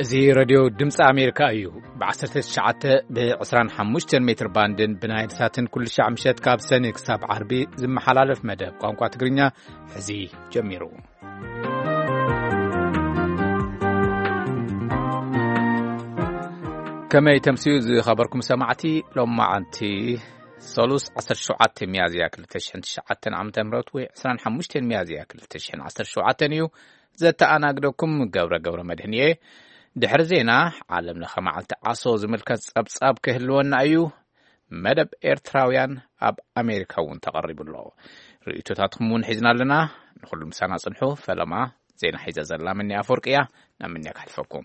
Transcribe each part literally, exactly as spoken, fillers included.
زي راديو دمس أمريكا أيو بعشرة الشعات بعشران حموشتن متر باندن بنايل ساتن كل شعب مشات كاب سنة كساب عربي زم حلال في مدى قامقوا تقرينيا حزي جميرو كما يتمسيوز خبركم سمعتي لما عنتي سولوس عصر شعات ميازيا كل تشحن شعاتن عم تمرت وعشران حموشتن ميازيا كل تشحن عصر شعاتن يو زت أنا أقدركم جورا جورا مدهنية دحر زينا عالم لخما على تعصو زملكات أب أب كهلون أيو مدب إيرتراويان أب أمريكا ونتقرب الله رأيتو تاتخمون حزنا لنا نخل مسانا صنحو فلما زينا حيزة زلا مني أفرقيا نمني أكحلفكم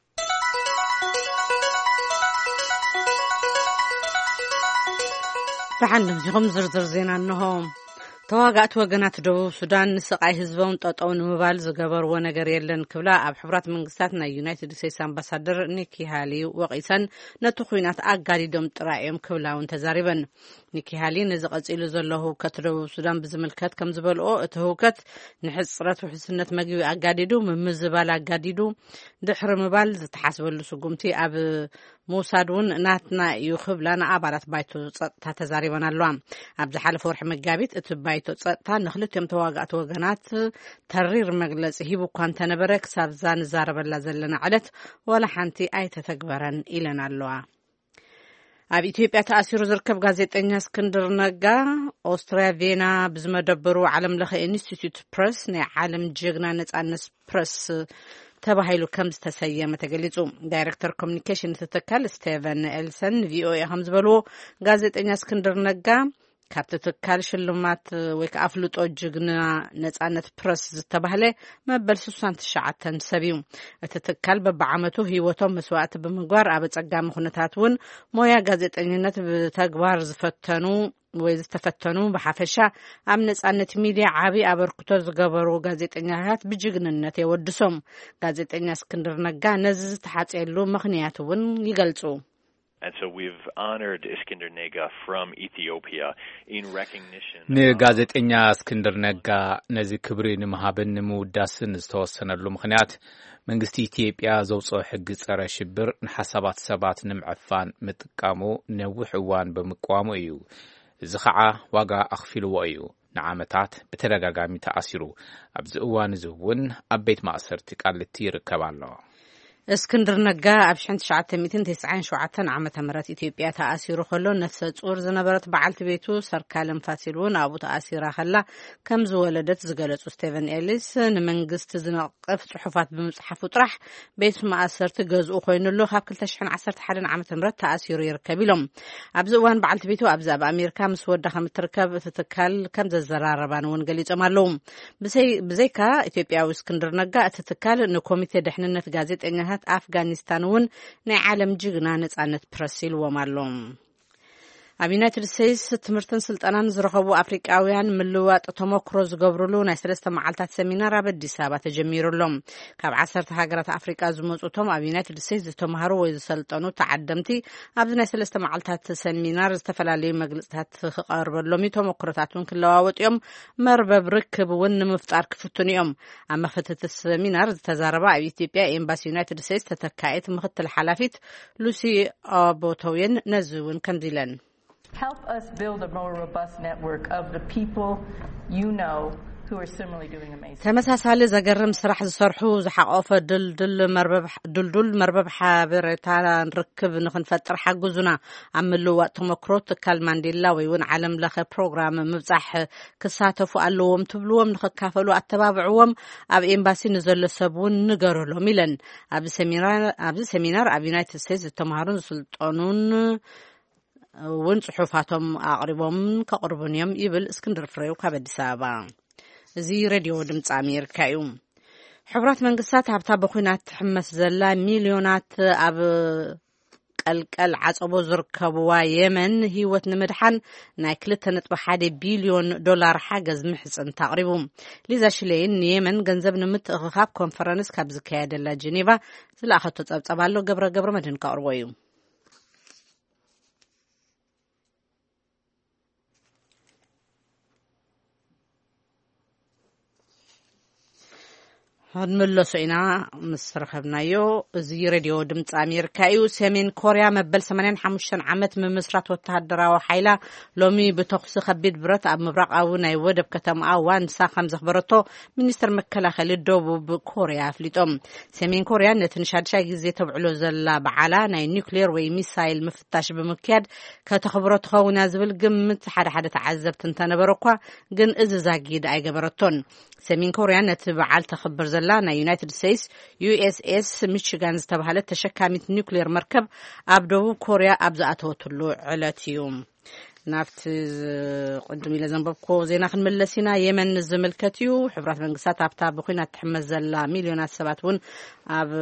فحندم زغم زرزر زينا أنهم ተዋጋእቲ ወገናት ደቡብ ሱዳን ንስቃይ ህዝቦም ጠጠው ንምባል ዝገበርዎ ነገር የለን ክብላ ኣብ ሕብራት መንግስታት ናይ ዩናይትድ ስቴትስ ኣምባሳደር ኒኪ ሃሊ ወቂሰን ነቲ ኩናት ኣጋዲዶም ጥራዮም ክብላውን ተዛሪበን ኒኪ ሃሊ ነዚ ቀፂሉ ዘሎ ህውከት ደቡብ ሱዳን ብዝምልከት ከም ዝበልኦ እቲ ህውከት ንሕፅረት ውሕስነት መግቢ ኣጋዲዱ ምምዝባል ኣጋዲዱ ድሕሪ ምባል ዝተሓስበሉ ስጉምቲ ኣብ موساد ون ناتنا يخبلا نعبارات بايتو تا تزاريبان اللوا عبد حالف ورح مقابيت اتبايتو تا نخلط يم تواقعت وغانات ترير مجلس هيبو كان تنبرك سابزان زارب اللازلنا عدت ولا حانتي اي تتكبران إلنا اللوا ኣብ ኢትዮጵያ ተኣሲሩ ዝርከብ ጋዜጠኛ እስክንድር ነጋ ኣውስትራልያ ቪየና ብዝመደበሩ ዓለም ለኸ ኢንስቲትዩት ፕሬስ ናይ ዓለም ጀግና ነጻነት ፕሬስ ተባሂሉ ከም ዝተሰየመ ተገሊጹ ዳይሬክተር ኮሙኒኬሽን ተተካል ስቴቨን ኤልሰን ቪኦኤ ከም ዝበልዎ ጋዜጠኛ እስክንድር ነጋ ካብቲ ትካል ሽልማት ወይ ከኣፍልጦ ጅግና ነጻነት ፕሬስ ዝተባህለ መበል ስልሳ ወተስዓተ ሰቢዩ እቲ ትካል በብዓመቱ ህይወቶም መስዋዕቲ ብምግባር ኣብ ጸጋሚ ኩነታት ውን ሞያ ጋዜጠኝነት ብተግባር ዝፈተኑ ወይ ዝተፈተኑ በሓፈሻ ኣብ ነጻነት ሚድያ ዓቢ ኣበርክቶ ዝገበሩ ጋዜጠኛታት ብጅግንነት የወድሶም ጋዜጠኛ እስክንድር ነጋ ነዚ ዝተሓጽየሉ ምኽንያት ውን ይገልጹ And so we've honored Iskandar Nega from Ethiopia in recognition ne gazetenya Iskandar Nega nezi kibri nimhaben nimwdasin ዝተወሰነሉ ምክንያት መንግስቲ ኢትዮጵያ ዘውጽኦ ሕግ ጸረ ሽብር ንሐሳባት ሰባት ንምዕፋን ምጥቃሙ ነውሕ እዋን በመቋሙ እዩ እዚ ኸዓ ዋጋ ኣኽፊልዎ እዩ ንዓመታት በተደጋጋሚ ተኣሲሩ ኣብዚ እዋን እዚ እውን ኣብ ቤት ማእሰርቲ ቃልቲ ይርከባሎ እስክንድር ነጋ ኣብ ሺህ ተስዓተ ሚእትን ትስዓን ሸውዓተን ዓመተ ምህረት ኢትዮጵያ ተኣሲሩ ከሎ ነፍሰ ጹር ዝነበረት በዓልቲ ቤቱ ሰርካለም ፋሲሉን ኣብኡ ተኣሲራ ከላ ከም ዝወለደት ዝገለጹ ስቴቨን ኤሊስ ንመንግስቲ ዝነቅፍ ጽሑፋት ብምጽሓፉ ጥራሕ ቤት ማእሰርቲ ገዝኡ ኮይኑሉ ካብ ክልተ ሺህ ዓሰርተ ሓደ ዓመተ ምህረት ተኣሲሩ ይርከብ ኢሎም ኣብዚ እዋን በዓልቲ ቤቱ ኣብዚ ኣብ ኣሜሪካ ምስ ወዳ ከም ትርከብ እትትካል ከም ዘዘራረባን ውን ገሊጾም ኣለዉ ብዘይካ ኢትዮጵያዊ እስክንድር ነጋ እትትካል ንኮሚቴ ድሕንነት ጋዜጠኛ ኣፍጋኒስታን ውን ናይ ዓለም ጅግና ነጻነት ፕሬስ ኢልዎም ኣሎም ኣብ ዩናይትድ ስቴትስ ትምህርትን ስልጠናን ዝረኸቡ ኣፍሪቃውያን ምልዋጥ ተሞክሮ ዝገብሩሉ ናይ ሰለስተ መዓልታት ሰሚናር ኣብ አዲስ አበባ ተጀሚሩሎም ካብ ዓሰርተ ሃገራት ኣፍሪቃ ዝመጹቶም ኣብ ዩናይትድ ስቴትስ ዝተማሃሩ ወይ ዝሰልጠኑ ተዓደምቲ ኣብዚ ናይ ሰለስተ መዓልታት ሰሚናር ዝተፈላለዩ መግለጽታት ክቐርበሎም ተሞክሮታቱን ክለዋወጥዮም መርበብ ርክብ ውን ንምፍጣር ክፍትኑ እዮም ኣብ መክፈቲ ሰሚናር ዝተዛረባ ኣብ ኢትዮጵያ ኤምባሲ ዩናይትድ ስቴትስ ተተካኢት ምክትል ሓላፊት ሉሲ ኣቦቶዌን ነዚ ውን ከምዚ ኢለን Help us build a more robust network of the people you know who are similarly doing amazing. ተመሳሳሊ ዘገርም ስራሕ ዝሰርሑ ዝሓቆፈ ድልድል መርበብ ድልድል መርበብ ሓበሬታ ንርክብ ንኽንፈጥር ሓግዙና ኣብ ምልዋጥ ተሞክሮ ትካል ማንዴላ ወይ ውን ዓለም ለኸ ፕሮግራም ምብጻሕ ክሳተፉ ኣለዎም ትብልዎም ንኽካፈሉ ኣተባብዕዎም ኣብ ኤምባሲ ንዘሎ ሰብ ውን ንገረሎም ኢለን ኣብ ሰሚናር ኣብ ሰሚናር ኣብ ዩናይትድ ስቴትስ ዝተማሃሩን ዝስልጠኑን ውን ጽሑፋቶም ኣቕሪቦም ከቕርቡን እዮም ይብል እስክንድር ፍሬው ካብ አዲስ አበባ እዚ ሬድዮ ድምፂ ኣሜሪካ እዩ ሕብራት መንግስታት ሃብታ በኹናት ሕመስ ዘላ ሚልዮናት ኣብ ቀልቀል ዓጸቦ ዝርከብዋ የመን ህይወት ንምድሓን ናይ ክልተ ነጥቢ ሓደ ቢልዮን ዶላር ሓገዝ ምሕጽን ተቕሪቡ ሊዛ ሽሌይን የመን ገንዘብ ንምትእኽኻብ ኮንፈረንስ ካብ ዝካየደላ ጀኔቫ ዝለኣኸቶ ጸብጸባሎ ገብረ ገብረ መድህን ከቕርቦ እዩ هنملسو إنا مسرخبنايو زي راديو دمت أمريكايو سمين كوريا مبل ثمانين حمشن عمت من مصرات وتهدرا وحيلا لومي بتوخس خبيد برات أب مبرق أو نايود بكتم أوان ساخم زخبرتو منستر مكلا خليل دوبو بكوريا فليتوم سمين كوريا نتنشاد شاي زي تبعلو زلا بعلا ناي نيوكلير وي ميسايل مفتاش بمكياد كتخبرت خونا زبل قمت حدا حدا تعذب تنتان برقوا قن إز زاقيد أي قبرتون سمين كوريا نتبعال تخبر زلانا يونايتد ستيتس يو اس اس ميشيغان ዝተባሃለት ተሸካሚት ኒውክሌር መርከብ ኣብ ደቡብ ኮርያ ኣብ ዝኣተወትሉ ዕለት እዩ ናፍቲ ቅድም ኢለ ዘንበብኮ ዜና ክንመለሲና የመን ዝምልከት እዩ ሕብራት መንግስታት ኣብታ ብኩናት ትሕመስ ዘላ ሚልዮናት ሰባት እውን ኣብ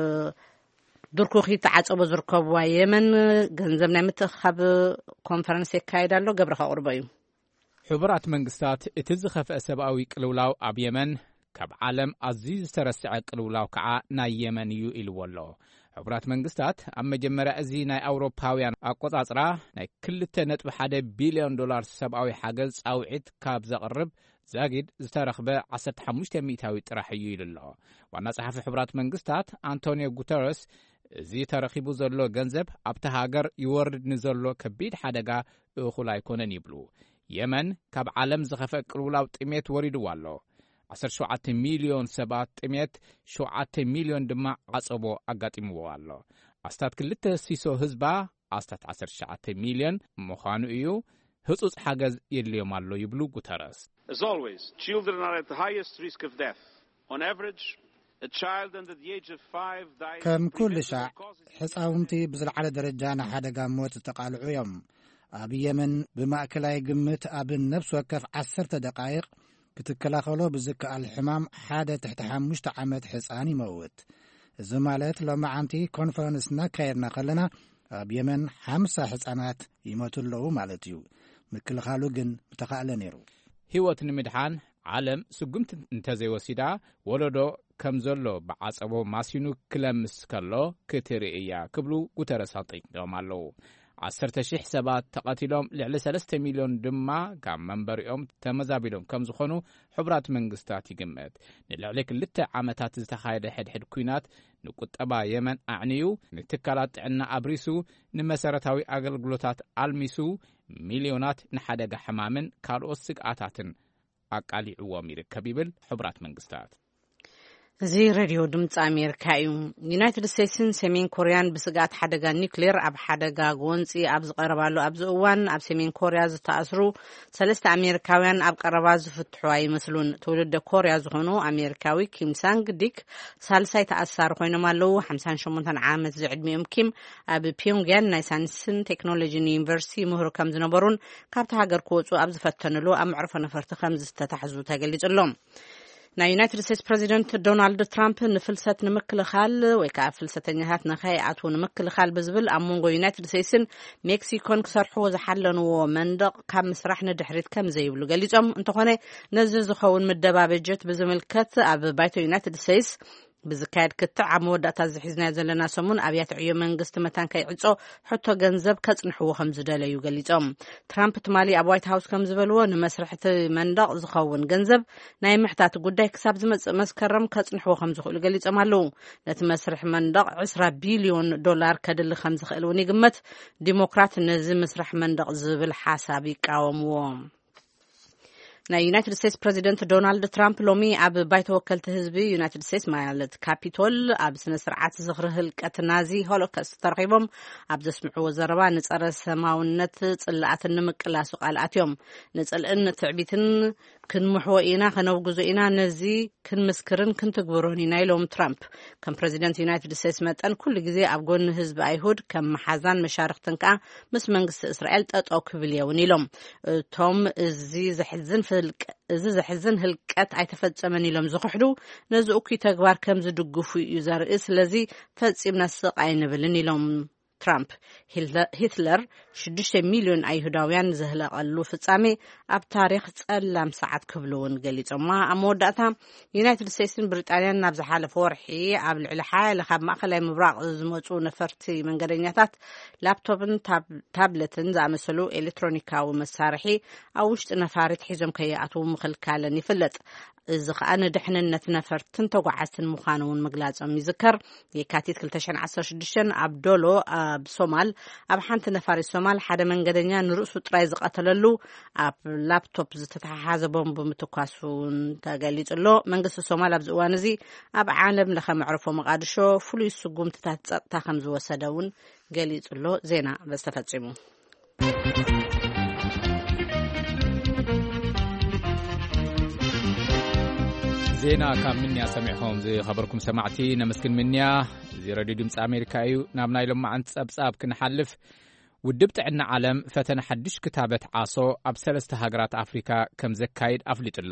ዱርኩኺ ተዓጽቦ ዝርከብዋ የመን ገንዘብ ናይ ምትኻብ ኮንፈረንስ ይካየዳሎ ገብረኻ ቁርበ እዩ ሕብራት መንግስታት እቲ ዝኸፍአ ሰብኣዊ ቅልውላው ኣብ የመን ካብ ዓለም ኣዝዩ ዝተረስዐ ቅልውላው ከዓ ናይ የመን እዩ ኢልዎሎ ሕብራት መንግስታት ኣብ መጀመርያ እዚ ናይ ኣውሮፓውያን ኣቆጻጽራ ናይ ክልተ ነጥቢ ሓደ ቢልዮን ዶላር ሰብኣዊ ሓገዝ ጻውዒት ካብ ዘቕርብ ዛጊድ ዝተረኽበ ዓሰርተ ሓሙሽተ ሚእታዊ ጥራሕ እዩ ኢሉሎ ዋና ጸሓፊ ሕብራት መንግስታት አንቶኒዮ ጉተረስ እዚ ተረኺቡ ዘሎ ገንዘብ ኣብቲ ሃገር ይወርድ ንዘሎ ከቢድ ሓደጋ እኹል ኣይኮነን ይብሉ የመን ካብ ዓለም ዝኸፍአ ቅልውላው ጥሜት ወሪድዋ ኣሎ عشرة شعات مليون سبات تميت شعات مليون دماء عصبو أقاتمو والله أستاد كلتا سيسو هزبا أستاد عشرة شعات مليون مخانو إيو هزوز حاجز يلي مالو يبلو قترس. As always, children are at the highest risk of death. On average, a child under the age of five dies... كم كل شع حساومتي بزل على درجانا حدا قاموت تقالعو يوم أبي يمن بمأكلاي قمت أبي النفس وكف عشرة دقائق كتكلاخلو بذكاء الحمام حادة تحت حمشت عمد حساني موت الزمالات لما عنتي كونفرنسنا كايرنا خلنا بيمن حمسة حسانات يموتوا له مالتيو متكلاخلو جن متخاله نيرو هيوت نمدحان عالم سقمت انتزي وسيدا ولدو كمزلو بعصبو ماسينو كلامس كلو كتريئيا كبلو قترساطي دومالو عشرة شح سبات تقاتلهم لعلى ثلاثة مليون دما كم منبريهم تمزابلهم كم زخنوا حبرات منقستات يجمد نلعلك لتا عمتات تخايد حد حد كوينات نقط أبا يمن أعنيو نتكالات عنا أبريسو نمسارتاوي أقل قلوتات ألميسو مليونات نحدق حمامن كاروسك آتاتن أقالي عوامير كبيبل حبرات منقستات زي راديو دمت أمريكا يوم يونايتد ستيتسن سمين كوريان بسقات حدقا نيكلير أب حدقا غونسي أبز قربالو أبز أوان أب سمين كوريا زتأثرو سلسة أمريكاويان أب قربا زفتحواي مثلون تولد كوريا زغنو أمريكاوي كيم سانج ديك سالساي تأثار خوينمالو حمسان شمونتان عامت زعد ميوم كيم أب بيونغيان نايسانسن تكنولوجي يونيفرسيتي مهرو كم زنبرون كابتها هاجر كوتو أبز فتنلو أم عرفة نفرت خمز تتحزو تاقليج اللوم نا يونايتد ستيتس بريزيدنت دونالد ترامب نفلست نمكل خال ويكا فلستنيهات نخايعات ونمكل خال بزبل أمونغو يونايتد ستيتسن مكسيكون كسرحو زحلنو مندق كم مسرح ندحريت كم زيبلو قال ليجم انتو خوني نززو خون مدبابجت بزملكت أب بايتو يونايتد ستيتس بزكاد كتع مودة زحزنا زلنا سمون أبيات عيو منقست متان كي عزو حتى جنزب كتنحو خمس دالا يقال ليجم ترامب تمالي أبوايت هاوس كم زبلو نمسرحة مندق زخون جنزب ناي محتاج قدي كساب زمز مسكرم كتنحو خمس خلو قال ليجم هلو نتمسرح مندق عشرة بليون دولار كدل خمس خلوني قمت ديمقراط نزم مسرح مندق زبل حسابي كاوموم نا يونايتد ستيتس بريزيدنت دونالد ترامب لومي أب بايت وكلت حزبي يونايتد ستيتس مالت كابيتول أب سنة سرعات زخره الكتنازي هولوكاست ترغيبهم أب زسمعوا وزربا نتقرى سماونت تطلعت النمك لا سؤالات يوم نتقل إن تعبيتن كن محوئينا خنوجزئنا نزي كن مسكرن كن تجبروني نايلوم ترامب كم بريزيدنت يونايتد ستيتس متأن كل جزء أبغون حزب أيهود كم حزان مشارك تنكا مس منجس إسرائيل تأو كبليوني لهم توم زي زحزن في إذا زحزن هالكات عيتفتسمني لهم زخحلو نزوكي تجبر كم زدقفو يزار إس لذي فتسمنا السق عين بلني لهم ترامب هتلر شدش مليون أيهوداويان زهلا قالوا فتسامي أب تاريخ تسلم ساعات كبلون قالت أما أمودتها يونايتد ستيتس بريطانيا نبز حالة فورحي أب العلحة لخاب ما خلي مبراق زموتو نفرتي من قرينياتات لابتوبن تاب تابلتن زي مثلو إلكترونيكا ومسارحي أوشت نفارت حزم كياتو مخلكالن يفلت እዚ ከዓ ንድሕንነት ነፈርትን ተጓዓዝትን ምዃኑን ምግላጾም ይዝከር። የካቲት ክልተ ሺህ ዓሰርተ ሽዱሽተ ኣብ ዶሎ ኣብ ሶማል ኣብ ሓንቲ ነፋሪት ሶማል ሓደ መንገደኛ ንርእሱ ጥራይ ዝቀተለሉ ኣብ ላፕቶፕ ዝተተሓሓዘ ቦምብ ምትኳሱን ተገሊጹሎ። መንግስቲ ሶማል ኣብዚ እዋን እዚ ኣብ ዓለም ለኸ መዕርፎ መቃድሾ ፍሉይ ስጉምትታት ጸጥታ ከም ዝወሰደውን ገሊጹሎ። ዜና በስተፈጺሙ ዜና ካብ ምንያ ሰሚዕኹም ዝኸበርኩም ሰማዕቲ ነመስግን ምንያ እዚ ሬድዮ ድምፂ ኣሜሪካ እዩ። ናብ ናይ ሎማዓንቲ ጸብጻብ ክንሓልፍ ውድብ ጥዕና ዓለም ፈተነ ሓድሽ ክታበት ዓሶ ኣብ ሰለስተ ሃገራት ኣፍሪካ ከም ዘካይድ ኣፍሊጡሎ።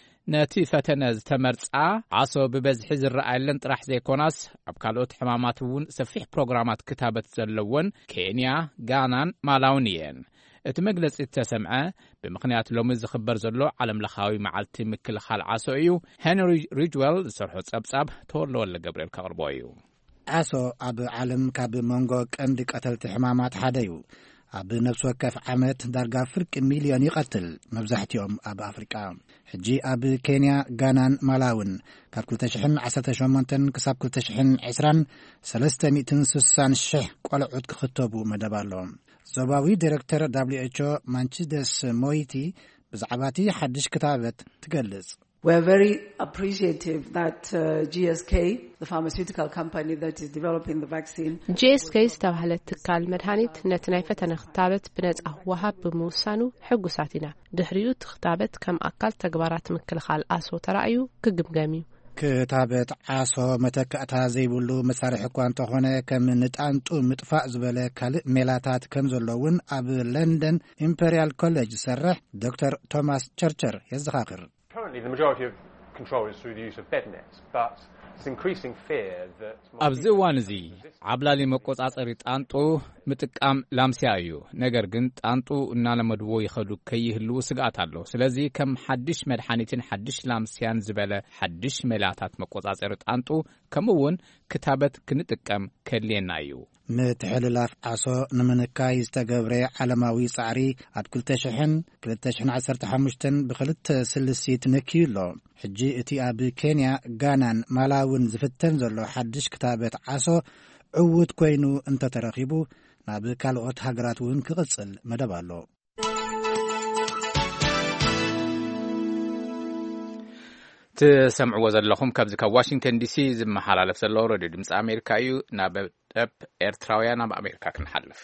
ነቲ ፈተነ ዝተመርጻ ዓሶ ብበዝሒ ዝረኣየለን ጥራሕ ዘይኮናስ ኣብ ካልኦት ሕማማት እውን ሰፊሕ ፕሮግራማት ክታበት ዘለወን ኬንያ፣ ጋናን ማላውን እየን። እቲ መግለጺ ተሰምዐ ብምኽንያት ሎሚ ዝኽበር ዘሎ ዓለም ለኻዊ መዓልቲ ምክልኻል ዓሶ እዩ። ሄንሪ ሪጅዌል ዝሰርሖ ጸብጻብ ተወሎ ወለ ገብርኤል ከቕርቦ እዩ። ዓሶ ኣብ ዓለም ካብ መንጎ ቀንዲ ቀተልቲ ሕማማት ሓደ እዩ። ኣብ ነፍሲ ወከፍ ዓመት ዳርጋ ፍርቂ ሚልዮን ይቐትል፣ መብዛሕትኦም ኣብ ኣፍሪቃ። ሕጂ ኣብ ኬንያ፣ ጋናን ማላውን ካብ ክልተ ሽሕ ዓሰርተ ሸሞንተ ክሳብ ክልተ ሽሕ ዕስራን ሰለስተ ሚእትን ስሳን ሽሕ ቆልዑት ክኽተቡ መደብ ኣሎ። ዞባዊ ዲሬክተር ደብሊው ኤች ኦ ማንቺደስ ሞይቲ ብዛዕባ እቲ ሓድሽ ክታበት ትገልጽ። We are very appreciative that uh, G S K, the pharmaceutical company that is developing the vaccine, G S K ዝተባህለ ትካል መድሃኒት ነቲ ናይ ፈተነ ክታበት ብነጻ ወሃብ ብምውሳኑ ሕጉሳት ኢና። ድሕሪኡ ትኽታበት ከም ኣካል ተግባራት ምክልኻል ዓሶ ተራእዩ ክግምገም እዩ። ክታበት ዓሶ መተካእታ ዘይብሉ መሳርሒ እኳ እንተኾነ ከም ንጣንጡ ምጥፋእ ዝበለ ካልእ ሜላታት ከም ዘለውን ኣብ ለንደን ኢምፔሪያል ኮሌጅ ዝሰርሕ ዶክተር ቶማስ ቸርቸር የዘኻኽር። Currently, the majority of control is through the use of bed nets, but it's increasing fear that... ኣብዚ እዋን እዚ ዓብላሊ መቆጻጸሪ ጣንጡ ምጥቃም ላምስያ እዩ። ነገር ግን ጣንጡ እናለመድዎ ይኸዱ ከይህልው ስጋት ኣሎ። ስለዚ ከም ሓድሽ መድሓኒትን ሓድሽ ላምስያን ዝበለ ሓድሽ ሜላታት መቆጻጸሪ ጣንጡ ከምውን ክታበት ክንጥቀም ከድልየና እዩ። ምትሕልላፍ ዓሶ ንምንካይ ዝተገብረ ዓለማዊ ጻዕሪ ኣብ ክልተ ሽሕን ክልተ ሽሕን ዓሰርተ ሓሙሽተን ብክልተ ስልሲት ነኪዩሎ። ሕጂ እቲ ኣብ ኬንያ፣ ጋናን ማላውን ዝፍተን ዘሎ ሓድሽ ክታበት ዓሶ ዕውት ኮይኑ እንተተረኺቡ ናብ ካልኦት ሃገራት እውን ክቕጽል መደብ ኣሎ። ትሰምዕዎ ዘለኹም ካብዚ ካብ ዋሽንግተን ዲሲ ዝመሓላለፍ ዘሎ ሬድዮ ድምፂ ኣሜሪካ እዩ። ናብ ጠብ ኤርትራውያን ኣብ ኣሜሪካ ክንሓልፍ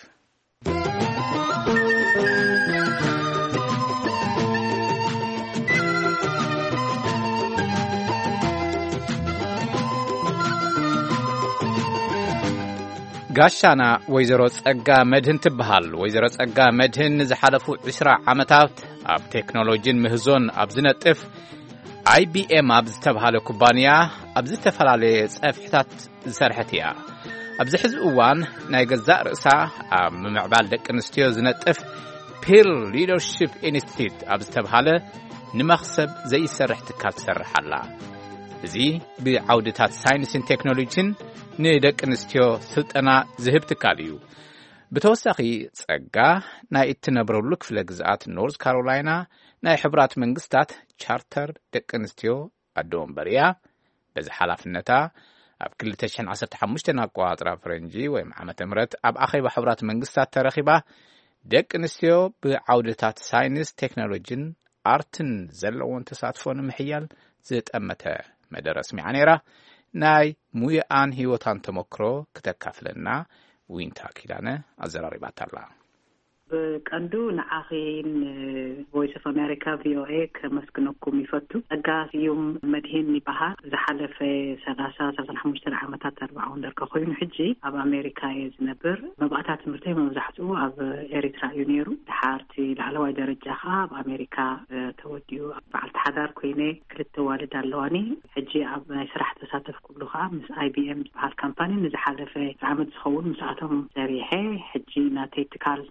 ጋሻና ወይዘሮ ጸጋ መድህን ትበሃል። ወይዘሮ ጸጋ መድህን ዝሓለፉ عشرة ዓመታት ኣብ ቴክኖሎጂን ምህዞን ኣብ ዝነጥፍ አይ ቢ ኤም ኣብ ዝተባሃለ ኩባንያ ኣብ ዝተፈላለየ ጸፍሕታት ዝሰርሐት እያ። ኣብዚ ሕዚ እዋን ናይ ገዛእ ርእሳ ኣብ ምዕባል ደቂ ኣንስትዮ ዝነጥፍ ፒር ሊደርሺፕ ኢንስቲትዩት ኣብ ዝተባሃለ ንመኽሰብ ዘይሰርሕ ትካል ትሰርሕ ኣላ። እዚ ብዓውድታት ሳይንስን ቴክኖሎጂን ንደቂ ኣንስትዮ ስልጠና ዝህብ ትካል እዩ። ብተወሳኺ ጸጋ ናይ እትነብረሉ ክፍለ ግዝኣት ኖርዝ ካሮላይና ናይ ሕብራት መንግስታት ቻርተር ደቂ ኣንስትዮ ኣዶ ወንበርያ በዚ ሓላፍነታ ኣብ ክልተ ሽሕ ዓሰርተ ሓሙሽተ ኣቆጻጽራ ፈረንጂ ወይ ዓመተ ምህረት ኣብ ኣኼባ ሕብራት መንግስታት ተረኺባ ደቂ ኣንስትዮ ብዓውድታት ሳይንስ ቴክኖሎጂን ኣርትን ዘለዎን ተሳትፎ ንምሕያል ዝጠመተ መደረ ስሚዓ ነይራ። ናይ ሙያኣን ህይወታን ተመክሮ ክተካፍለና ዊንታ ኪዳነ ኣዘራሪባታ ኣላ። በቀንዱ ንዓኺን ቮይስ ኦፍ አሜሪካ ቪ ኦ ኤ ከመስግነኩም ይፈቱ። ጸጋስዩም መድህን ይበሃል። ዝሓለፈ ሰላሳ ሰላሳ ሓሙሽተ ዓመታት ኣርባዕውን ደርገ ኮይኑ ሕጂ ኣብ ኣሜሪካ እየ ዝነብር። መባእታት ትምህርተይ መብዛሕትኡ ኣብ ኤሪትራ እዩ ነይሩ። ድሓርቲ ላዕለዋይ ደረጃ ኸ ኣብ ኣሜሪካ ተወዲኡ በዓልቲ ሓዳር ኮይነ ክልተ ዋልድ ኣለዋኒ። ሕጂ ኣብ ናይ ስራሕ ተሳተፍኩሉ ኸ ምስ አይ ቢ ኤም ዝበሃል ካምፓኒ ንዝሓለፈ ዓመት ዝኸውን ምስኣቶም ሰሪሐ ሕጂ ናተይ ትካል ናን ፕሮፊት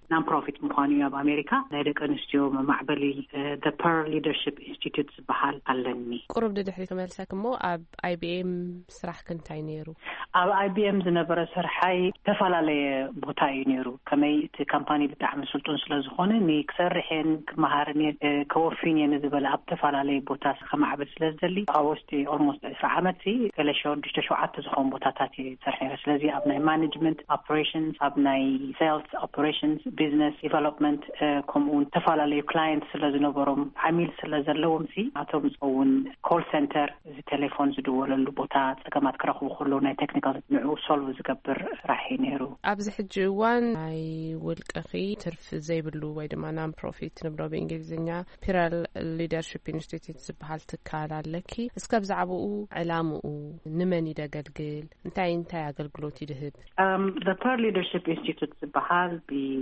ፕሮፊት ምዃኑ ኣብ ኣሜሪካ ናይ ደቂ ኣንስትዮ ማዕበሊ the Pearl Leadership Institute ዝበሃል ኣለኒ ቁርብ ድሕሪት መልሰክ እሞ ኣብ አይ ቢ ኤም ስራሕ ክንታይ ነይሩ ኣብ አይ ቢ ኤም ዝነበረ ስርሓይ ተፈላለየ ቦታ እዩ ነይሩ ከመይ እቲ ካምፓኒ ብጣዕሚ ስልጡን ስለ ዝኾነ ኒ ክሰርሕን ክመሃርን ከወፊን ዝብል ኣብ ተፈላለየ ቦታ ከማዕብል ስለ ዝደሊ ኣብውሽጢ ኦልሞስት عشرة ዓመት ከለሸው ሽዱሽተ ሸውዓተ ዝኾኑ ቦታታት ሰርሐ ስለዚ ኣብ ናይ ማኔጅመንት ኦፕሬሽንስ ኣብ ናይ ሴልስ ኦፕሬሽንስ ቢዝነስ ዲቨሎፕመንት ከምኡን ተፈላለየ ክላይንት ስለ ዝነበሮም ዓሚል ስለ ዘለዎም ሲ ኣቶም ዝውን ኮል ሴንተር እዚ ቴሌፎን ዝድወለሉ ቦታ ፀገማት ክረኽቡ ከለዉ ናይ ቴክኒካል ንዑ ሶልቭ ዝገብር ስራሕ ነይሩ ኣብዚ ሕጂ እዋን ናይ ውልቀኺ ትርፍ ዘይብሉ ወይ ድማ ናን ፕሮፊት ንብሎ ብእንግሊዝኛ ፒራል ሊደርሺፕ ኢንስቲትዩት ዝበሃል ትካል ኣለኪ እስከ ብዛዕባኡ ዕላምኡ ንመን ይደገልግል እንታይ እንታይ ኣገልግሎት ይድህብ um the Pearl Leadership Institute ዝበሃል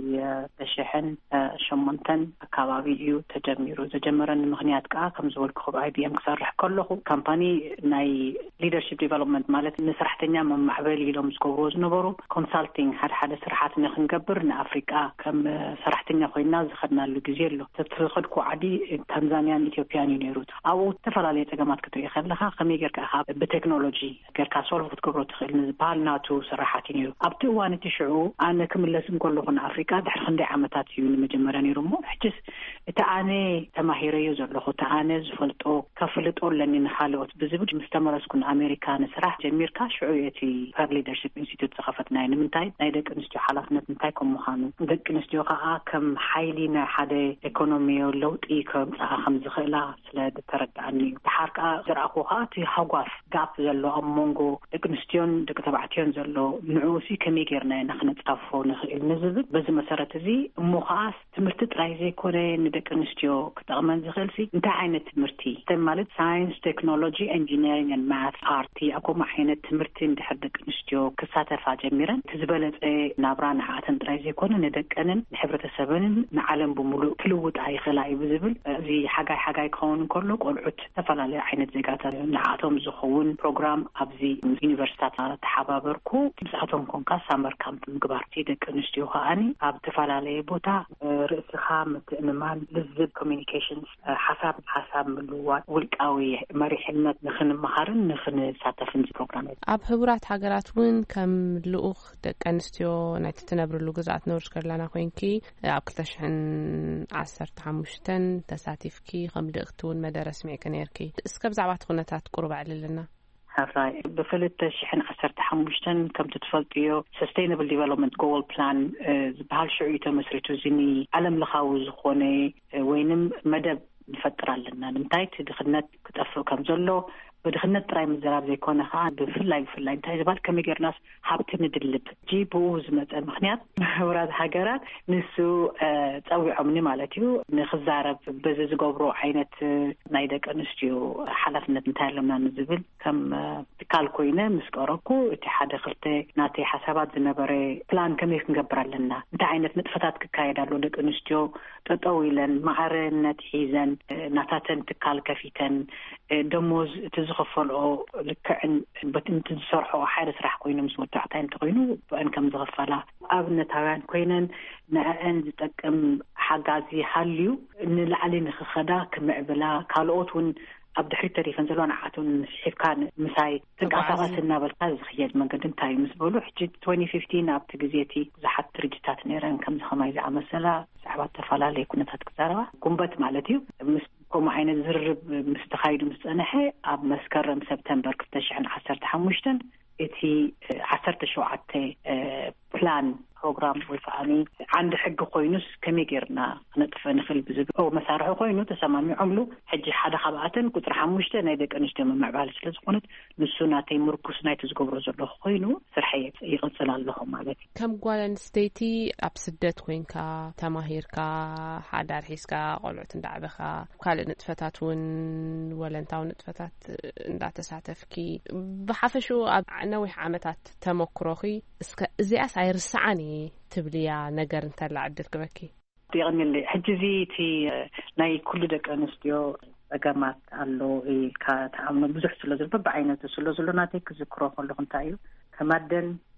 ብተሽሕን ሸሞንተን አካባቢ እዩ ተጀሚሩ ዘጀመረን ምክንያት ቃ ከም ዝወልኩ አይ ቢ ኤም ክሰርሕ ከለኹ ካምፓኒ ናይ ሊደርሺፕ ዲቨሎፕመንት ማለት ንስራሕተኛ መማዕበል ኢሎም ዝገብሩ ዝነበሩ ኮንሳልቲንግ ሓደ ሓደ ስራሓት ንክንገብር ንኣፍሪቃ ከም ሰራሕተኛ ኮይና ዝኸድናሉ ግዜ ኣሎ ተትኸድኩ ዓዲ ታንዛኒያን ኢትዮጵያን እዩ ነይሩ ኣብኡ ተፈላለየ ፀገማት ክትርኢ ከለኻ ከመይ ጌርካ ብቴክኖሎጂ ጌርካ ሶልቭ ክትገብሮ ትኽእል ንዝበሃል ናቱ ስራሓት እዩ ነይሩ ኣብቲ እዋን እቲ ሽዑ ኣነ ክምለስ እንከለኹ ንኣፍሪቃ ድሕሪ ክንደይ ዓመታት እዩ ንመጀመርያ ነይሩ እሞ ሕጅስ እቲ ኣነ ተማሂረዮ ዘለኹ እቲ ኣነ ዝፈልጦ ከፍልጦ ለኒ ንኻልኦት ብዝብል ምስተመረስኩ ንኣሜሪካ ንስራሕ ጀሚርካ ሽዑ እቲ ፐር ሊደርሺፕ ኢንስቲትዩት ዝኸፈትናዮ ንምንታይ ናይ ደቂ ኣንስትዮ ሓላፍነት እንታይ ከም ምዃኑ ደቂ ኣንስትዮ ከዓ ከም ሓይሊ ናይ ሓደ ኢኮኖሚያዊ ለውጢ ከምፅኣ ከም ዝኽእላ ስለ ተረዳእኒ እዩ ድሓር ከዓ ዝረኣኹ ከዓ እቲ ሃጓፍ ጋፕ ዘሎ ኣብ መንጎ ደቂ ኣንስትዮን ደቂ ተባዕትዮን ዘሎ ንዑሲ ከመይ ጌርና ንኽነፃፎ ንኽእል ንዝብል በዚ መሰረት እዚ እሞ ከዓ ትምህርቲ ጥራይ ዘይኮነ ንደቂ ኣንስትዮ ክጠቕመን ዝኽእል ሲ እንታይ ዓይነት ትምህርቲ ማለት ሳይንስ ቴክኖሎጂ ኢንጂነሪንግ ኤንድ ማት ኣርቲ ኣኮማ ዓይነት ትምህርቲ እንድሕር ደቂ ኣንስትዮ ክሳተፋ ጀሚረን ትዝበለፀ ናብራ ንዓኣተን ጥራይ ዘይኮነ ንደቀንን ንሕብረተሰብን ንዓለም ብምሉእ ክልውጣ ይኽእላ እዩ ብዝብል እዚ ሓጋይ ሓጋይ ክኸውን ከሎ ቆልዑት ተፈላለዩ ዓይነት ዜጋታት ንዓኣቶም ዝኸውን ፕሮግራም ኣብዚ ዩኒቨርሲታት ተሓባበርኩ ንሳቶም ኮንካ ሳመር ካምፕ ምግባር ደቂ ኣንስትዮ ከዓኒ ኣብ ተፈላለየ ቦታ ርእስኻ ምትእምማን ልዝብ ኮሚኒኬሽንስ ሓሳብ ሓሳብ ምልውዋጥ ውልቃዊ መሪሕነት ንኽንመሃርን ንኽንሳተፍን ፕሮግራም ኣብ ህቡራት ሃገራት እውን ከም ልኡኽ ደቂ ኣንስትዮ ናይቲ ትነብርሉ ግዛኣት ነብርሽ ከለና ኮንኪ ኣብ ክልተ ሽሕን ዓሰርተ ሓሙሽተ ተሳቲፍኪ ከም ልእኽቲ እውን መደረ ስሚዕኪ ነርኪ እስከ ብዛዕባ እቲ ኩነታት ቁርብ ዕልልና ሃራይ በፍልተ ሽሕን ዓሰርተ ሓሙሽተን ከምቲ ትፈልጥዮ ሰስቴይነብል ዲቨሎፕመንት ጎል ፕላን ዝበሃል ሽዑ ተመስሪቱ ዝኒ ዓለም ለኻዊ ዝኾነ ወይንም መደብ ንፈጥር ኣለና ንምንታይ ድኽነት ክጠፍእ ከም ዘሎ ብድኽነት ጥራይ ምዝራብ ዘይኮነ ከዓ ብፍላይ ብፍላይ እንታይ ዝበሃል ከመይ ጌርናስ ሃብቲ ንድልብ ጂ ብኡ ዝመፀ ምክንያት ህቡራት ሃገራት ንሱ ፀዊዖምኒ ማለት እዩ ንክዛረብ በዚ ዝገብሮ ዓይነት ናይ ደቂ ኣንስትዮ ሓላፍነት እንታይ ኣለና ንዝብል ከም ትካል ኮይነ ምስ ቀረብኩ እቲ ሓደ ክልተ ናተይ ሓሳባት ዝነበረ ፕላን ከመይ ክንገብር ኣለና እንታይ ዓይነት ንጥፈታት ክካየድ ኣሎ ደቂ ኣንስትዮ ጠጠው ኢለን ማዕረነት ሒዘን ናታተን ትካል ከፊተን ደሞዝ እቲ ዝኸፈልኦ ልክዕን በትንቲ ዝሰርሖ ሓደ ስራሕ ኮይኑ ምስ ወጣዕታይ እንተኮይኑ ብአን ከም ዝኸፈላ ኣብነታውያን ኮይነን ንአን ዝጠቅም ሓጋዚ ሃልዩ ንላዕሊ ንኽኸዳ ክምዕብላ ካልኦት እውን ኣብ ድሕሪት ተሪፈን ዘለዋ ንዓኣተን ስሒፍካ ምሳይ ተንቀሳቐስ እናበልካ ዝኽየድ መንገዲ እንታይ እዩ ምስ በሉ ሕጂ twenty fifteen ኣብቲ ግዜቲ ብዙሓት ድርጅታት ነይረን ከምዚ ኸማይ ዝኣመሰላ ብዛዕባ ተፈላለየ ኩነታት ክዛረባ ጉንበት ማለት እዩ ምስ ከምኡ ዓይነት ዝርርብ ምስ ተኻይዱ ምስ ፀንሐ ኣብ መስከረም ሰፕተምበር ክልተ ሽሕን ዓሰርተ ሓሙሽተን እቲ ዓሰርተ ሸውዓተ ፕላን ፕሮግራም ወይ ከዓኒ ዓንዲ ሕጊ ኮይኑስ ከመይ ጌርና ክነጥፈ ንኽእል ብዝብል መሳርሒ ኮይኑ ተሰማሚዖምሉ ሕጂ ሓደ ካብኣተን ቁፅሪ ሓሙሽተ ናይ ደቂ ኣንስትዮ ምምዕባል ስለ ዝኾነት ንሱ ናተይ ምርኩስ ናይቲ ዝገብሮ ዘለኹ ኮይኑ ስርሐይ ይቕፅል ኣለኹ ማለት እዩ ከም ጓል ኣንስተይቲ ኣብ ስደት ኮይንካ ተማሂርካ ሓዳር ሒዝካ ቆልዑት እንዳዕበኻ ካልእ ንጥፈታት እውን ወለንታዊ ንጥፈታት እንዳተሳተፍኪ ብሓፈሽኡ ኣብ ነዊሕ ዓመታት ተመክሮኺ እስከ እዚኣስ ኣይርስዓኒ ትብልያ ነገር እንተላ ዕድል ክበኪ ይቕኒል ሕጂ እዚ እቲ ናይ ኩሉ ደቂ ኣንስትዮ ፀገማት ኣሎ ኢልካ ተኣምኖ ብዙሕ ስለ ዘሎ ብዓይነቱ ስለ ዘሎ ናተይ ክዝክሮ ከለኹ እንታይ እዩ ከማደን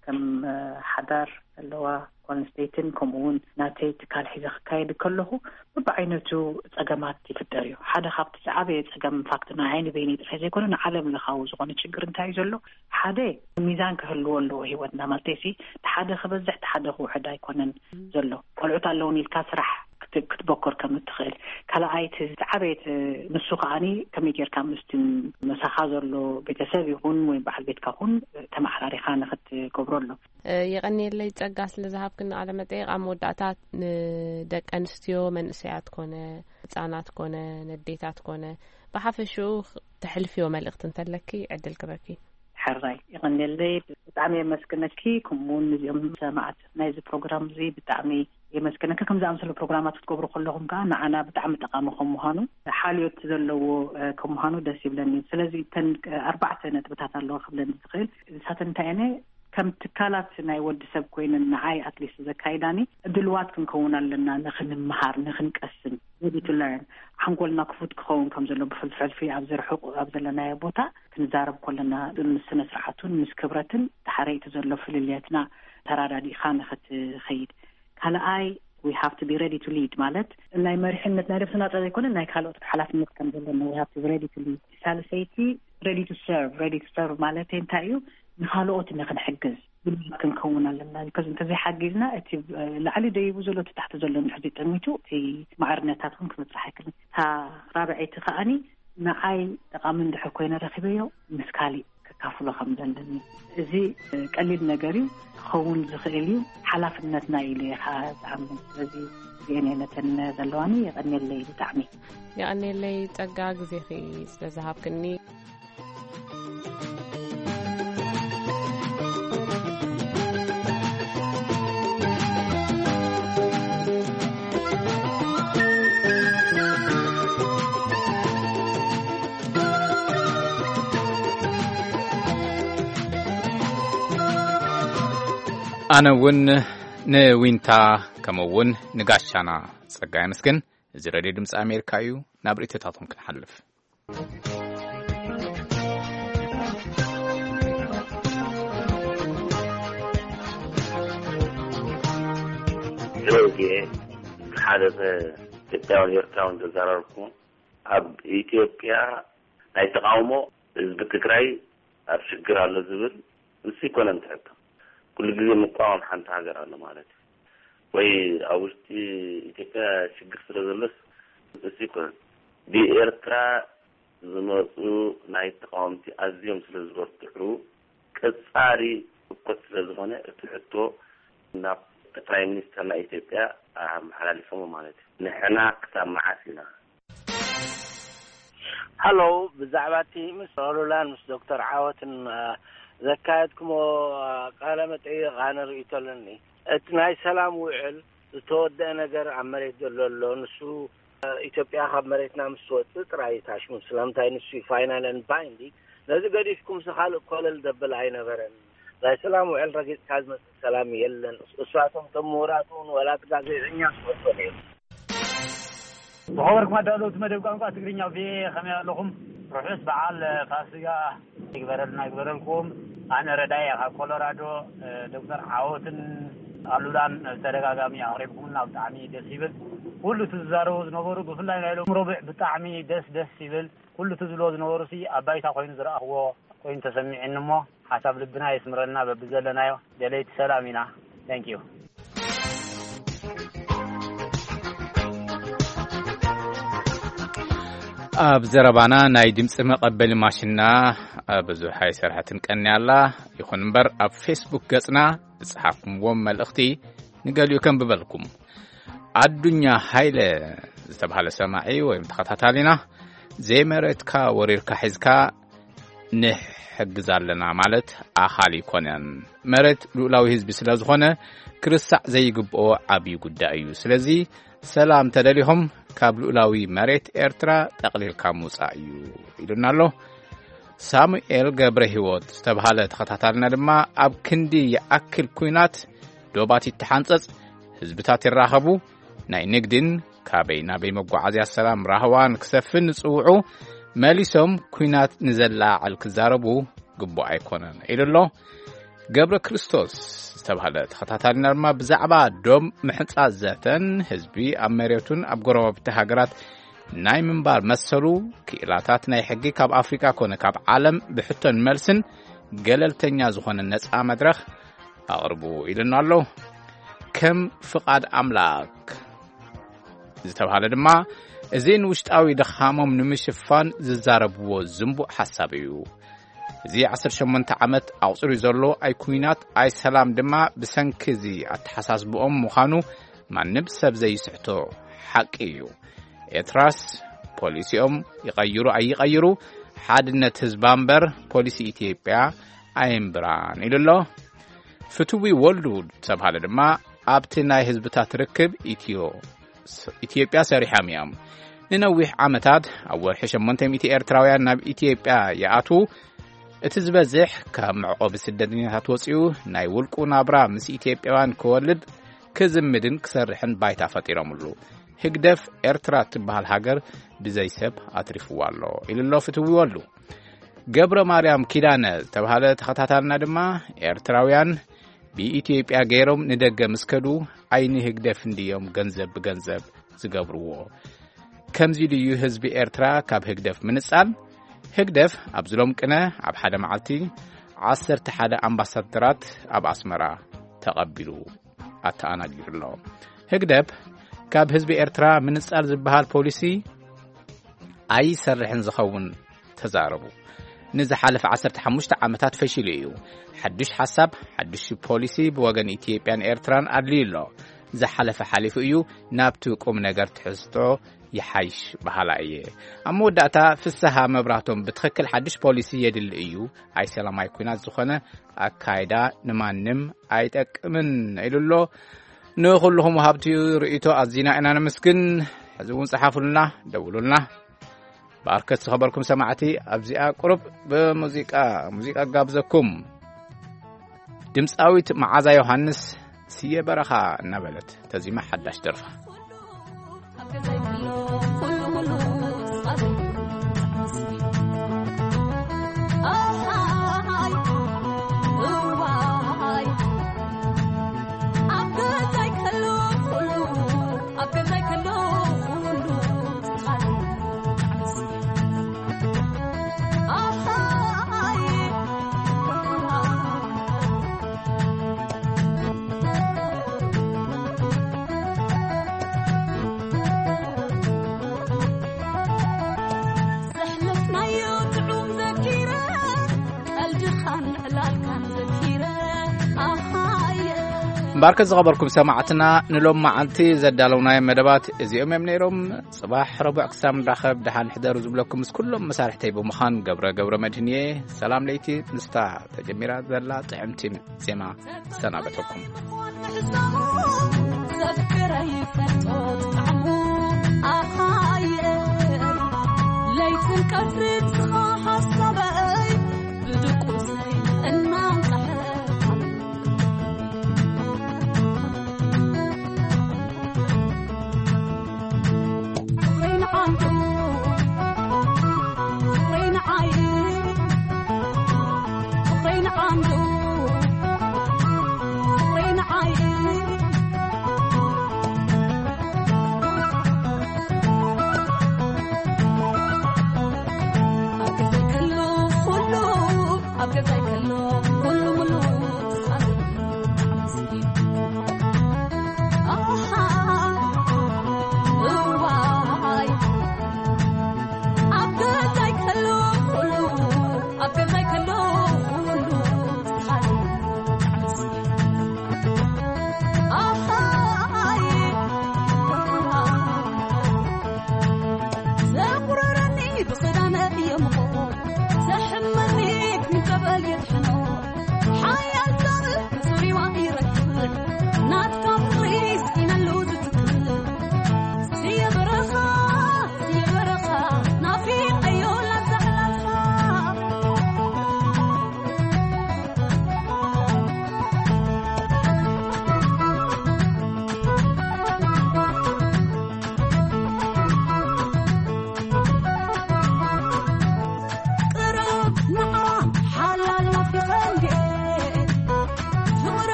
كم حدار اللي هو كونستيتن كمون ناتي تكال حيزة كايد كله ببعينته تقامات تفدريو حدا خابت سعابي تقام فاكتنا عيني بيني تحيزي يكوننا عالم لخاوز وغاني تشجر انتاي زلو حدا ميزان كهلو اللو هيوتنا مالتيسي تحدا خبزح تحدا هو حدا يكونن زلو قلعوت اللوني الكاسرح كتبكر كم تخيل كلا عيت عبيت نسوق عني كميجر كمستن مسخازر له بيتساب يكون وين بحال بيت كهون تم حراري خانة خد كبرله يغني اللي تقاس لذهب كنا على مدقيق عم ودعتات دك أنستيو من ساعات كونه تعنات كونه نديتات كونه بحفشو تحلفي وملقت انت لكي عدل كبكي حراي يغني اللي بتعمي مسكنكي كمون اليوم سمعت نايز بروجرام زي بتعمي يمسكنك كم زعم سلو بروجرامات تكبروا كلهم كان أنا بتعمل تقامهم مهانو حاليو تزلوا كم مهانو داسي بلني سلازي تن أربع سنة بتعطلوا قبل نتخيل ساتن تاني كم تكالات نايود سب كوين النعاي أتليس إذا كايداني دلوات كنكونا لنا نخن مهار نخن كأسن ready to learn حنقول نقفوت كون كم زلوا بفلفل في عبزر حقوق عبزر لنا يبوتا كنزارب كلنا دون السنة سرعتون مسكبرتن تحري تزلوا في ليلتنا ترى خان خت خيد هلا أي we have to be ready to lead مالت إنه مرحلة نعرف سنة هذا يكون إنه خلوا حلف النقطة إنه we have to be ready to lead ثالثيتي ready to serve ready to serve مالتين تايو نخلوا إنه خنحجز بالممكن كونا لنا because أنت زي حجزنا أتي لعلي ده يبوزلوا تحت زلوا نحدي تنميتو في معرنتاتهم كم تصحكني ها رابع اتخاني نعاي تقامن دحكوينا رخبيو مسكالي كافلو خمدن زي قليل نجاري خون زخيلي حلفنتنا إلي خاز عم زي يعني نتن زلواني يغني اللي تعمي يعني اللي تقاق زي خي سلذهب كني أنا ون نوينتا كمون نقاشانا صقايا مسكن زرادي دمس أمريكايو نابري تتاطم كنحلف زوجي حدث تتاون يرتاون تزارركم أب إثيوبيا أي تقاومو بتكراي أبشكر على الزبل نسيكون انتهت كل جزء مقاوم حنت حجر على مالتي وي أوشتي إتكا شجر سرزلس نسيكون بإرترا زمرتو نايت قامتي أزيم سرزورتو كساري قد سرزونه تحطو ناب برايم مينستر نا إثيوبيا عم حلالي فمو مالتي نحنا كتاب معاسنا هلو بزعباتي مس أولولان مس دكتور عاوتن زكايتكم قالمت أي غانر يتلني اتناي سلام وعل تود نجر عمريت دللو نسو إثيوبيا خب مريتنا مسوت تراي تاش مسلم تاي نسو فاينال اند بايندي لازم قديشكم سخال كل الدبل عين برن لا سلام وعل رجيت كازم سلام يلن أسواتهم تموراتون ولا تجازينيا سوتوني بخبرك ما دولت ما دبقان قا تقرينيا في خميا لكم روحس بعال فاسقا يقبرلنا يقبرلكم أنا ردايا كولورادو دكتور عاوتن ألولان ترقاقامي أغربكمنا بتعمي دسيبل كل تزاروز نغورو بفلاي نايلو مربع بتعمي دس دسيبل كل تزلوز نغورو سي أبايتا خوين زرا هو خوين تسمع إنمو حسب لبنا يسمرنا ببزلنا يو دليت سلامينا thank you أب زربانا نايدم سمع قبل ماشينا بزو حي سرحتن كني الله يخون بر أب فيسبوك قصنا بصحافكم ومال أختي نقاليو كم ببالكم الدنيا هايلة استبحال سماعي ويمتخطاتالينا زي مرتكا وريركا حزكا نحجزالنا مالت أخالي كونان مرت لولاوي هزبي سلازخونة كرسع زي قبقو عبي قدائيو سلازي سلام تدليهم كابل أولاوي مريت إرترا تقليل كاموس أيو إلونا له ساموئيل قبره هيوت استبحالة خطاتالنا لما أب كندي يأكل كوينات دوباتي التحانسس هزبتات الراهبو ناي نقدن كابي نابي مقعازي السلام راهوان كسفن نسوعو ماليسوم كوينات نزلا على الكزاربو قبو أيكونان إلو له ገብረ ክርስቶስ ዝተባሃለ ተኸታታሊ ነርማ ብዛዕባ ዶም ምሕጻዝ ዘተን ህዝቢ ኣብ መሬቱን ኣብ ጎረቤት ሃገራት ናይ ምንባር መሰሉ ክኢላታት ናይ ሕጊ ካብ ኣፍሪካ ኮነ ካብ ዓለም ብሕቶን መልስን ገለልተኛ ዝኾነ ነፃ መድረኽ ኣቕርቡ ኢልና ኣሎ ከም ፍቓድ ኣምላክ ዝተባሃለ ድማ እዚን ውሽጣዊ ድኻሞም ንምሽፋን ዝዛረብዎ ዝንቡዕ ሓሳብ እዩ እዚ ዓሰርተ ሸሞንተ ዓመት ኣውፅሩ ዘሎ ኣይ ኩናት ኣይ ሰላም ድማ ብሰንኪዚ ኣተሓሳስብኦም ምዃኑ ማንም ሰብ ዘይስሕቶ ሓቂ እዩ ኤትራስ ፖሊሲኦም ይቀይሩ ኣይቀይሩ ሓድነት ህዝባ እምበር ፖሊሲ ኢትዮጵያ ኣይምብራን ኢሉሎ ፍቱዊ ወልዱ ተባሃለ ድማ ኣብቲ ናይ ህዝብታት ርክብ ኢትዮ ኢትዮጵያ ሰሪሖም እዮም ንነዊሕ ዓመታት ኣብ ወርሒ ሸሞንተ ሚእቲ ኤርትራውያን ናብ ኢትዮጵያ ይኣቱ እቲ ዝበዝሕ ካብ መዕቆብ ስደተኛታት ወፂኡ ናይ ውልቁ ናብራ ምስ ኢትዮጵያውያን ክወልድ ክዝምድን ክሰርሕን ባይታ ፈጢሮምሉ ህግደፍ ኤርትራ ትበሃል ሃገር ብዘይ ሰብ ኣትሪፍዋ ኣሎ ኢሉሎ ፍትዊ ወሉ ገብረ ማርያም ኪዳነ ተባሃለ ተኸታታልና ድማ ኤርትራውያን ብኢትዮጵያ ገይሮም ንደገ ምስከዱ ኣይኒ ህግደፍ እንዲዮም ገንዘብ ብገንዘብ ዝገብርዎ ከምዚ ድዩ ህዝቢ ኤርትራ ካብ ህግደፍ ምንጻል ህግደፍ ኣብ ዝሎም ቅነ ኣብ ሓደ መዓልቲ ዓሰርተ ሓደ ኣምባሳደራት ኣብ ኣስመራ ተቐቢሉ ኣተኣናጊሩሎ ህግደፍ ካብ ህዝቢ ኤርትራ ምንጻል ዝበሃል ፖሊሲ ኣይ ሰርሕን ዝኸውን ተዛረቡ ንዝሓለፈ ዓሰርተ ሓሙሽተ ዓመታት ፈሽሉ እዩ ሓድሽ ሓሳብ ሓድሽ ፖሊሲ ብወገን ኢትዮጵያን ኤርትራን ኣድልዩሎ ዝሓለፈ ሓሊፉ እዩ ናብቲ ቁም ነገር ትሕዝቶ ይሓይሽ ባህላ እየ ኣብ መወዳእታ ፍስሓ መብራህቶም ብትኽክል ሓድሽ ፖሊሲ የድል እዩ ኣይ ሰላማይ ኩናት ዝኾነ ኣካይዳ ንማንም ኣይጠቅምን ኢሉሎ ንኹልኹም ወሃብቲ ርእይቶ ኣዚና ኢና ነመስግን ሕዚ እውን ጽሓፉልና ደውሉልና ባርከት ዝኸበርኩም ሰማዕቲ ኣብዚኣ ቁርብ ብሙዚቃ ሙዚቃ ጋብዘኩም ድምፃዊት መዓዛ ዮሐንስ ስየ በረኻ እናበለት ተዚማ ሓዳሽ ደርፋ ባርከት ዝኸበርኩም ሰማዕትና ንሎም መዓልቲ ዘዳለውናዮ መደባት እዚኦም እዮም ነይሮም ጽባሕ ረቡዕ ክሳብ ንራኸብ ደሓን ሕደሩ ዝብለኩም ምስ ኩሎም መሳርሕተይ ብምዃን ገብረ ገብረ መድህንየ ሰላም ለይቲ ንስታ ተጀሚራ ዘላ ጥዕምቲ ዜማ ሰናበተኩም ለይትን ቀፍርት